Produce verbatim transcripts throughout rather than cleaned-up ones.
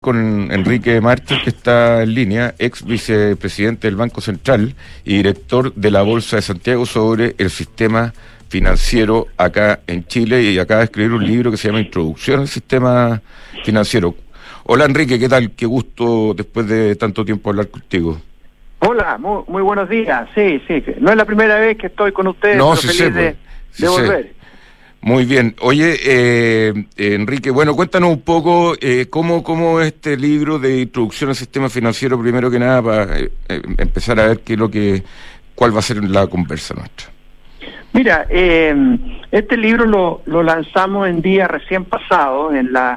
Con Enrique Martos, que está en línea, ex vicepresidente del Banco Central y director de la Bolsa de Santiago, sobre el sistema financiero acá en Chile, y acaba de escribir un libro que se llama Introducción al Sistema Financiero. Hola Enrique, ¿qué tal? Qué gusto después de tanto tiempo hablar contigo. Hola, muy, muy buenos días. Sí, sí, no es la primera vez que estoy con ustedes, no, pero sí feliz sé, de, sí de sé. volver. Muy bien. Oye, eh, eh, Enrique, bueno, cuéntanos un poco eh, cómo, cómo este libro de Introducción al Sistema Financiero, primero que nada, para eh, eh, empezar a ver qué es lo que, cuál va a ser la conversa nuestra. Mira, eh, este libro lo, lo lanzamos en día recién pasado en la,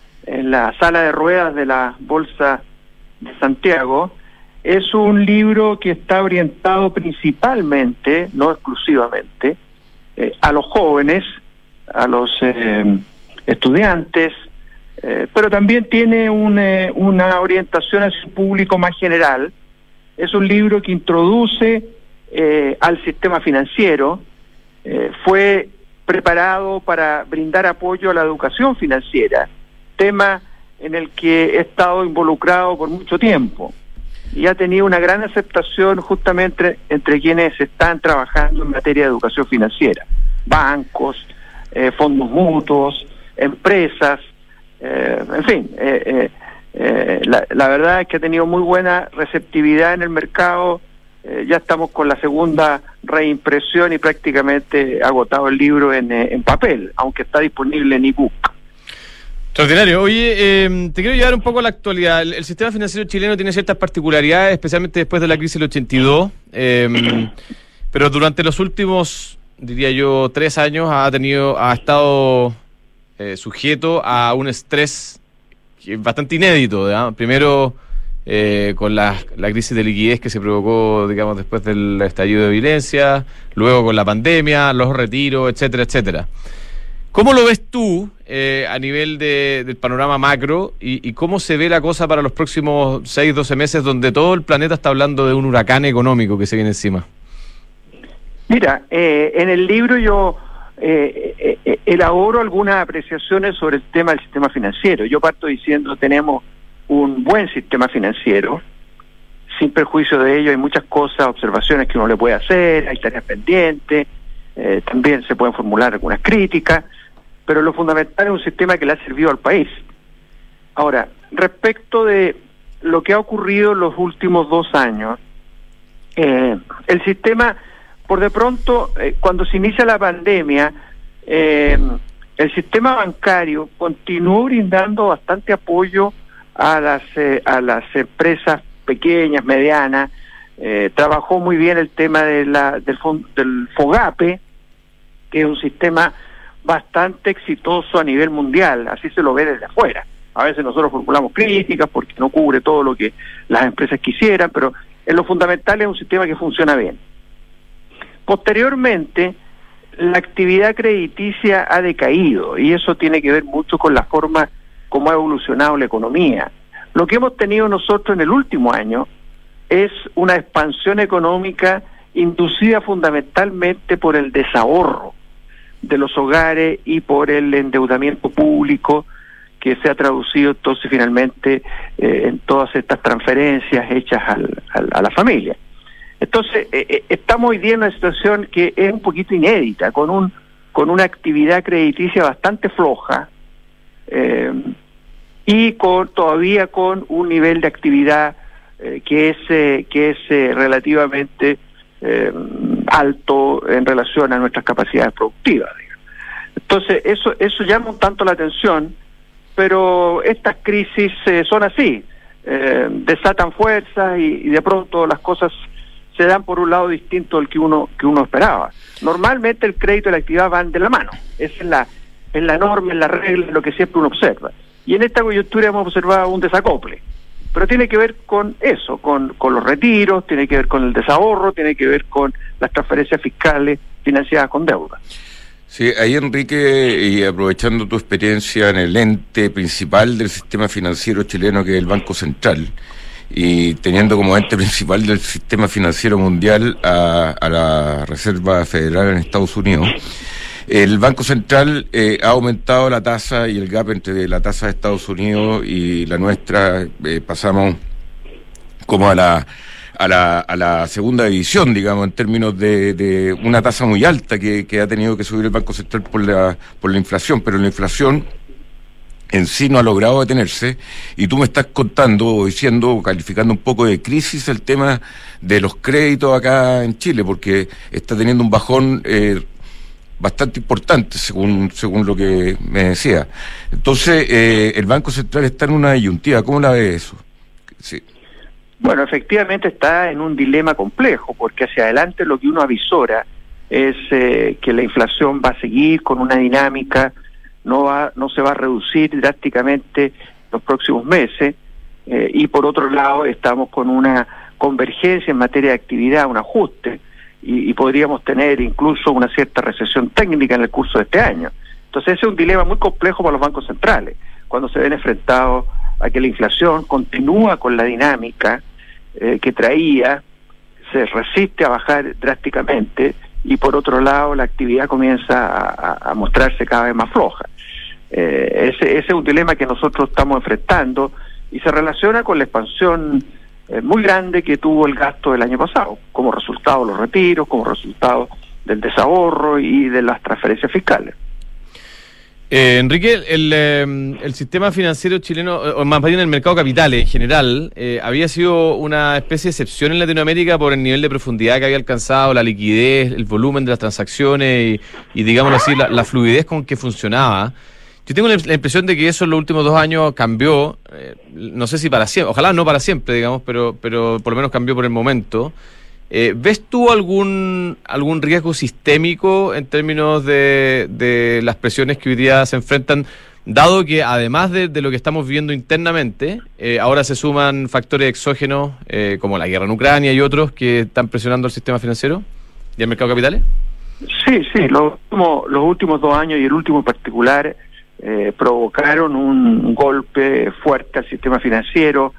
en la sala de ruedas de la Bolsa de Santiago. Es un libro que está orientado principalmente, no exclusivamente, eh, a los jóvenes, a los eh, estudiantes, eh, pero también tiene un, eh, una orientación hacia un público más general. Es un libro que introduce eh, al sistema financiero, eh, fue preparado para brindar apoyo a la educación financiera, tema en el que he estado involucrado por mucho tiempo, y ha tenido una gran aceptación justamente entre quienes están trabajando en materia de educación financiera, bancos, Eh, fondos mutuos, empresas, eh, en fin, eh, eh, eh, la, la verdad es que ha tenido muy buena receptividad en el mercado. Eh, ya estamos con la segunda reimpresión y prácticamente agotado el libro en, eh, en papel, aunque está disponible en ebook. Extraordinario. Oye, eh, te quiero llevar un poco a la actualidad. El, el sistema financiero chileno tiene ciertas particularidades, especialmente después de la crisis del ochenta y dos, eh, pero durante los últimos, diría yo, tres años ha tenido, ha estado eh, sujeto a un estrés que es bastante inédito, ¿verdad? Primero eh, con la, la crisis de liquidez que se provocó, digamos, después del estallido de violencia, luego con la pandemia, los retiros, etcétera, etcétera. ¿Cómo lo ves tú eh, a nivel de, del panorama macro y, y cómo se ve la cosa para los próximos seis, doce meses, donde todo el planeta está hablando de un huracán económico que se viene encima? Mira, eh, en el libro yo eh, eh, elaboro algunas apreciaciones sobre el tema del sistema financiero. Yo parto diciendo tenemos un buen sistema financiero, sin perjuicio de ello hay muchas cosas, observaciones que uno le puede hacer, hay tareas pendientes, eh, también se pueden formular algunas críticas, pero lo fundamental es un sistema que le ha servido al país. Ahora, respecto de lo que ha ocurrido en los últimos dos años, eh, el sistema... Por de pronto, eh, cuando se inicia la pandemia, eh, el sistema bancario continuó brindando bastante apoyo a las eh, a las empresas pequeñas, medianas. Eh, trabajó muy bien el tema de la, del, del FOGAPE, que es un sistema bastante exitoso a nivel mundial, así se lo ve desde afuera. A veces nosotros formulamos críticas porque no cubre todo lo que las empresas quisieran, pero en lo fundamental es un sistema que funciona bien. Posteriormente, la actividad crediticia ha decaído y eso tiene que ver mucho con la forma como ha evolucionado la economía. Lo que hemos tenido nosotros en el último año es una expansión económica inducida fundamentalmente por el desahorro de los hogares y por el endeudamiento público, que se ha traducido entonces finalmente eh, en todas estas transferencias hechas al, al, a la familia. Entonces, eh, estamos hoy día en una situación que es un poquito inédita, con un con una actividad crediticia bastante floja eh, y con todavía con un nivel de actividad eh, que es eh, que es eh, relativamente eh, alto en relación a nuestras capacidades productivas, digamos. Entonces, eso eso llama un tanto la atención, pero estas crisis eh, son así, eh, desatan fuerzas y, y de pronto las cosas se dan por un lado distinto al que uno que uno esperaba. Normalmente el crédito y la actividad van de la mano, es en la, en la norma, en la regla, en lo que siempre uno observa. Y en esta coyuntura hemos observado un desacople, pero tiene que ver con eso, con, con los retiros, tiene que ver con el desahorro, tiene que ver con las transferencias fiscales financiadas con deuda. Sí, ahí Enrique, y aprovechando tu experiencia en el ente principal del sistema financiero chileno, que es el Banco Central, y teniendo como ente principal del sistema financiero mundial a, a la Reserva Federal en Estados Unidos, El Banco Central eh, ha aumentado la tasa y el gap entre la tasa de Estados Unidos y la nuestra, eh, pasamos como a la a la a la segunda división, digamos, en términos de, de una tasa muy alta que, que ha tenido que subir el Banco Central por la por la inflación, pero la inflación en sí no ha logrado detenerse, y tú me estás contando o diciendo, o calificando un poco de crisis el tema de los créditos acá en Chile, porque está teniendo un bajón eh, bastante importante, según según lo que me decía. Entonces, eh, el Banco Central está en una disyuntiva. ¿Cómo la ve eso? Sí. Bueno, efectivamente está en un dilema complejo, porque hacia adelante lo que uno avisora es eh, que la inflación va a seguir con una dinámica, no va, no se va a reducir drásticamente los próximos meses, eh, y por otro lado estamos con una convergencia en materia de actividad, un ajuste, y, y podríamos tener incluso una cierta recesión técnica en el curso de este año. Entonces ese es un dilema muy complejo para los bancos centrales, cuando se ven enfrentados a que la inflación continúa con la dinámica eh, que traía, se resiste a bajar drásticamente, y por otro lado la actividad comienza a, a mostrarse cada vez más floja. Eh, ese, ese es un dilema que nosotros estamos enfrentando, y se relaciona con la expansión eh, muy grande que tuvo el gasto del año pasado, como resultado de los retiros, como resultado del desahorro y de las transferencias fiscales. Eh, Enrique, el, eh, el sistema financiero chileno, o más bien el mercado de capitales en general, eh, había sido una especie de excepción en Latinoamérica por el nivel de profundidad que había alcanzado, la liquidez, el volumen de las transacciones y, y digámoslo así, la, la fluidez con que funcionaba. Yo tengo la, la impresión de que eso en los últimos dos años cambió, eh, no sé si para siempre, ojalá no para siempre, digamos, pero, pero por lo menos cambió por el momento. Eh, ¿Ves tú algún algún riesgo sistémico en términos de, de las presiones que hoy día se enfrentan, dado que además de, de lo que estamos viviendo internamente, eh, ahora se suman factores exógenos eh, como la guerra en Ucrania y otros que están presionando el sistema financiero y el mercado de capitales? Sí, sí, los últimos, los últimos dos años y el último en particular eh, provocaron un golpe fuerte al sistema financiero,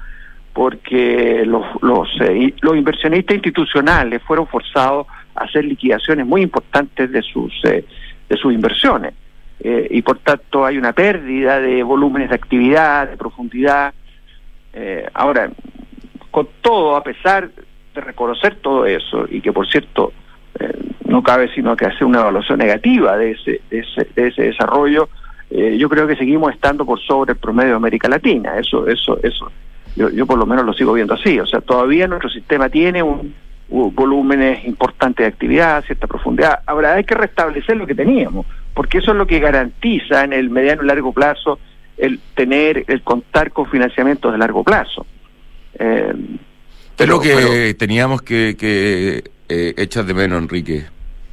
porque los los, eh, los inversionistas institucionales fueron forzados a hacer liquidaciones muy importantes de sus eh, de sus inversiones, eh, y por tanto hay una pérdida de volúmenes de actividad, de profundidad. Eh, ahora, con todo, a pesar de reconocer todo eso, y que por cierto eh, no cabe sino que hacer una evaluación negativa de ese de ese, de ese desarrollo, eh, yo creo que seguimos estando por sobre el promedio de América Latina. Eso eso eso Yo, yo por lo menos lo sigo viendo así. O sea, todavía nuestro sistema tiene un, un volúmenes importantes de actividad, cierta profundidad. Ahora hay que restablecer lo que teníamos, porque eso es lo que garantiza en el mediano y largo plazo el tener, el contar con financiamientos de largo plazo. Eh, ¿Qué es lo que pero, teníamos que, que eh, echar de menos, Enrique?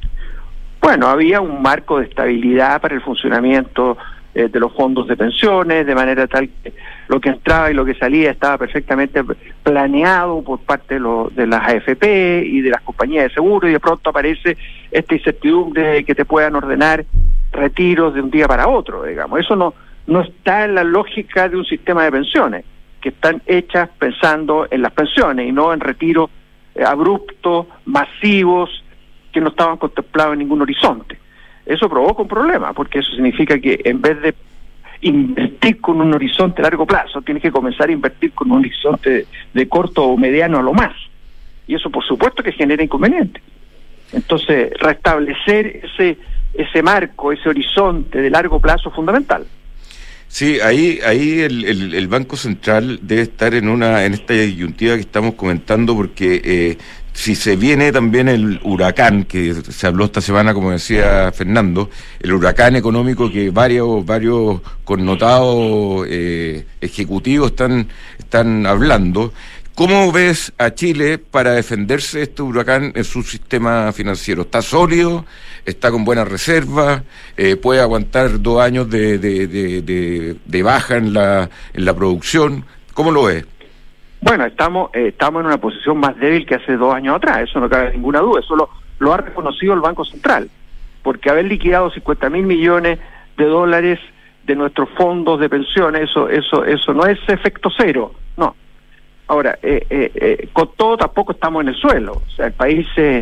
Bueno, había un marco de estabilidad para el funcionamiento eh, de los fondos de pensiones, de manera tal que lo que entraba y lo que salía estaba perfectamente planeado por parte de, lo, de las A F P y de las compañías de seguro, y de pronto aparece esta incertidumbre de que te puedan ordenar retiros de un día para otro, digamos. Eso no, no está en la lógica de un sistema de pensiones, que están hechas pensando en las pensiones y no en retiros eh, abruptos, masivos, que no estaban contemplados en ningún horizonte. Eso provoca un problema, porque eso significa que en vez de invertir con un horizonte a largo plazo, tienes que comenzar a invertir con un horizonte de, de corto o mediano a lo más. Y eso por supuesto que genera inconvenientes. Entonces, restablecer ese ese marco, ese horizonte de largo plazo es fundamental. Sí, ahí ahí el, el, el Banco Central debe estar en una en esta disyuntiva que estamos comentando, porque eh, si se viene también el huracán, que se habló esta semana, como decía Fernando, el huracán económico que varios varios connotados eh, ejecutivos están están hablando. ¿Cómo ves a Chile para defenderse de este huracán en su sistema financiero? ¿Está sólido? ¿Está con buenas reservas? Eh, ¿Puede aguantar dos años de, de, de, de, de baja en la, en la producción? ¿Cómo lo ves? Bueno, estamos eh, estamos en una posición más débil que hace dos años atrás, eso no cabe ninguna duda. Eso lo, lo ha reconocido el Banco Central, porque haber liquidado cincuenta mil millones de dólares de nuestros fondos de pensiones, eso eso eso no es efecto cero, no. Ahora, eh, eh, eh, con todo tampoco estamos en el suelo. O sea, el país eh,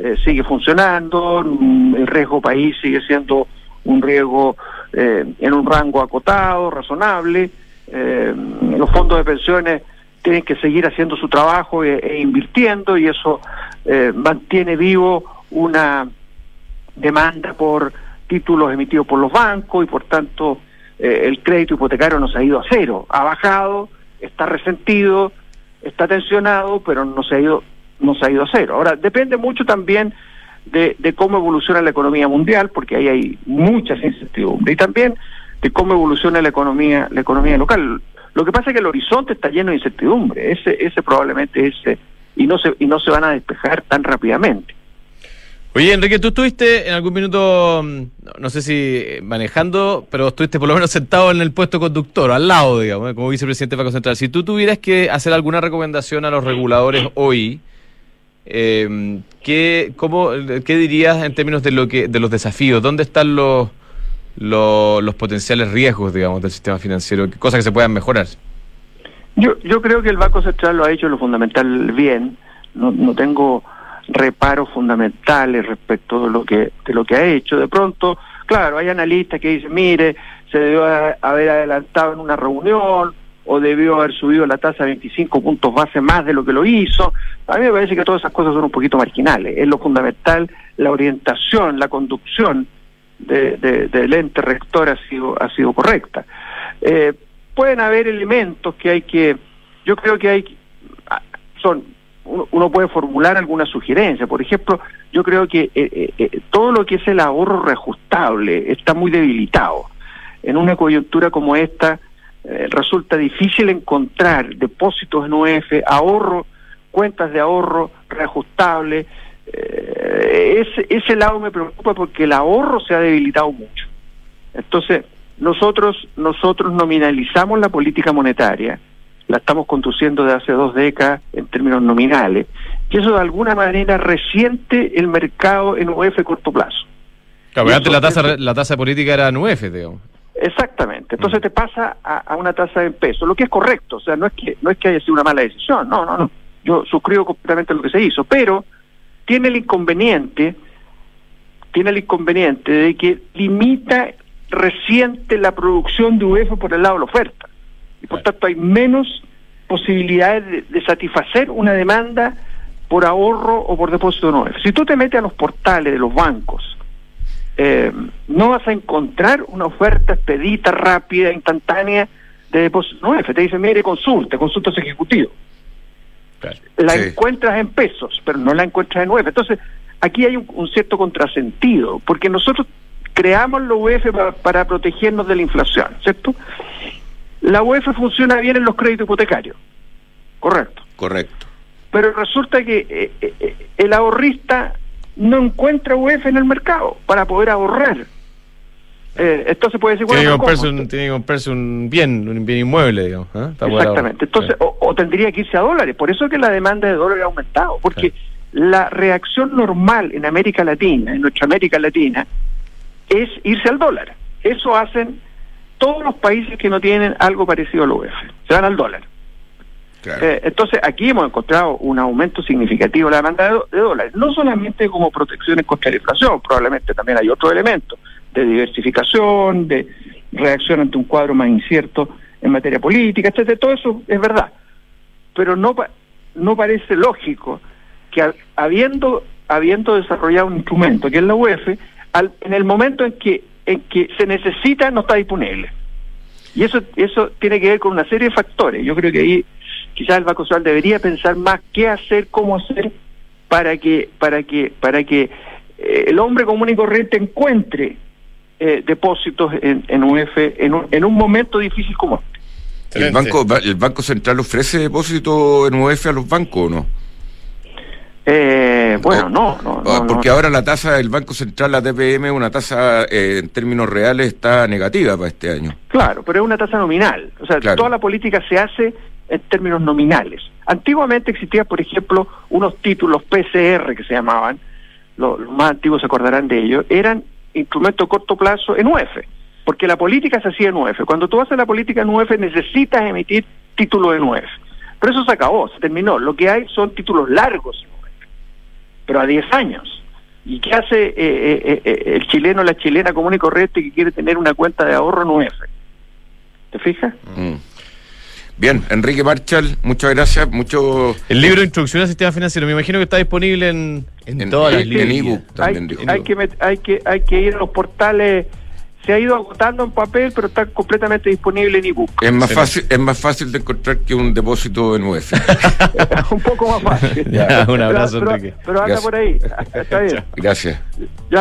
eh, sigue funcionando, el riesgo país sigue siendo un riesgo eh, en un rango acotado, razonable, eh, los fondos de pensiones tienen que seguir haciendo su trabajo e, e invirtiendo, y eso eh, mantiene vivo una demanda por títulos emitidos por los bancos, y por tanto eh, el crédito hipotecario no se ha ido a cero, ha bajado, está resentido, está tensionado, pero no se ha ido, no se ha ido a cero. Ahora, depende mucho también de, de cómo evoluciona la economía mundial, porque ahí hay muchas incertidumbres, y también de cómo evoluciona la economía, la economía local. Lo que pasa es que el horizonte está lleno de incertidumbre, ese, ese probablemente ese, y no se, y no se van a despejar tan rápidamente. Oye, Enrique, tú estuviste en algún minuto, no sé si manejando, pero estuviste por lo menos sentado en el puesto conductor, al lado, digamos, como vicepresidente del Banco Central. Si tú tuvieras que hacer alguna recomendación a los reguladores hoy, eh, ¿qué, cómo, ¿qué dirías en términos de lo que de los desafíos? ¿Dónde están los, los, los potenciales riesgos, digamos, del sistema financiero? ¿Qué cosas que se puedan mejorar? Yo, yo creo que el Banco Central lo ha hecho lo fundamental bien. No, no tengo reparos fundamentales respecto de lo que de lo que ha hecho. De pronto, claro, hay analistas que dicen, mire, se debió haber adelantado en una reunión, o debió haber subido la tasa a veinticinco puntos base más de lo que lo hizo. A mí me parece que todas esas cosas son un poquito marginales. Es lo fundamental, la orientación, la conducción de, de, del ente rector ha sido ha sido correcta. Eh, pueden haber elementos que hay que, yo creo que hay, son uno puede formular alguna sugerencia. Por ejemplo, yo creo que eh, eh, todo lo que es el ahorro reajustable está muy debilitado. En una coyuntura como esta, eh, resulta difícil encontrar depósitos en U E F, ahorro, cuentas de ahorro reajustable. Eh, ese, ese lado me preocupa porque el ahorro se ha debilitado mucho. Entonces, nosotros, nosotros nominalizamos la política monetaria, la estamos conduciendo desde hace dos décadas en términos nominales, y eso de alguna manera resiente el mercado en U E F corto plazo. Claro, antes la tasa la tasa política era en U E F, digamos. Exactamente. Entonces mm. te pasa a, a una tasa en pesos, lo que es correcto. O sea, no es que no es que haya sido una mala decisión, no, no, no. Yo suscribo completamente lo que se hizo, pero tiene el inconveniente, tiene el inconveniente de que limita, resiente la producción de U E F por el lado de la oferta. Y por tanto hay menos posibilidades de, de satisfacer una demanda por ahorro o por depósito en U E F. Si tú te metes a los portales de los bancos, eh, no vas a encontrar una oferta expedita, rápida, instantánea de depósito en U E F. Te dicen, mire, consulte, consultas ejecutivos. Claro. La sí. encuentras en pesos, pero no la encuentras en U E F. Entonces, aquí hay un, un cierto contrasentido, porque nosotros creamos la U E F para, para protegernos de la inflación, ¿cierto? La U E F funciona bien en los créditos hipotecarios, correcto. Correcto. Pero resulta que eh, eh, el ahorrista no encuentra U E F en el mercado para poder ahorrar. Eh, entonces puede decir, bueno, tiene que comprarse un, tiene que comprarse un bien, un bien inmueble, digamos. ¿eh? Exactamente. Entonces, sí. o, o tendría que irse a dólares. Por eso es que la demanda de dólares ha aumentado, porque sí. la reacción normal en América Latina, en nuestra América Latina, es irse al dólar. Eso hacen todos los países que no tienen algo parecido al U E F, se van al dólar. Claro. Eh, entonces aquí hemos encontrado un aumento significativo de la demanda de, de dólares, no solamente como protecciones contra la inflación, probablemente también hay otros elementos de diversificación, de reacción ante un cuadro más incierto en materia política, etcétera. Todo eso es verdad, pero no no parece lógico que habiendo habiendo desarrollado un instrumento que es la U E F, al, en el momento en que en que se necesita no está disponible. Y eso eso tiene que ver con una serie de factores. Yo creo que ahí quizás el Banco Central debería pensar más qué hacer, cómo hacer para que para que para que eh, el hombre común y corriente encuentre eh, depósitos en, en U E F en un, en un momento difícil como este. ¿El banco el Banco Central ofrece depósito en U E F a los bancos o no? Eh, bueno, no, no, no. Porque no. ahora la tasa del Banco Central, la T P M, una tasa eh, en términos reales está negativa para este año. Claro, pero es una tasa nominal. O sea, claro. toda la política se hace en términos nominales. Antiguamente existían, por ejemplo, unos títulos P C R que se llamaban, los, los más antiguos se acordarán de ellos, eran instrumentos a corto plazo en U E F, porque la política se hacía en U E F. Cuando tú haces la política en U E F necesitas emitir títulos en U E F. Pero eso se acabó, se terminó. Lo que hay son títulos largos. pero a diez años. ¿Y qué hace eh, eh, eh, el chileno, la chilena común y corriente que quiere tener una cuenta de ahorro en U F? ¿Te fijas? Mm. Bien, Enrique Marchal, muchas gracias. Mucho El libro de Introducción al Sistema Financiero, me imagino que está disponible en, en, en, todas las en, líneas. en ebook también. Hay, dijo. hay, que met, hay, que, hay que ir a los portales. Se ha ido agotando en papel, pero está completamente disponible en ebook. Es más fácil, es más fácil de encontrar que un depósito en U F. Un poco más fácil. Ya, un abrazo, pero, Enrique. Pero, pero anda Gracias. por ahí. Está bien. Gracias. Ya.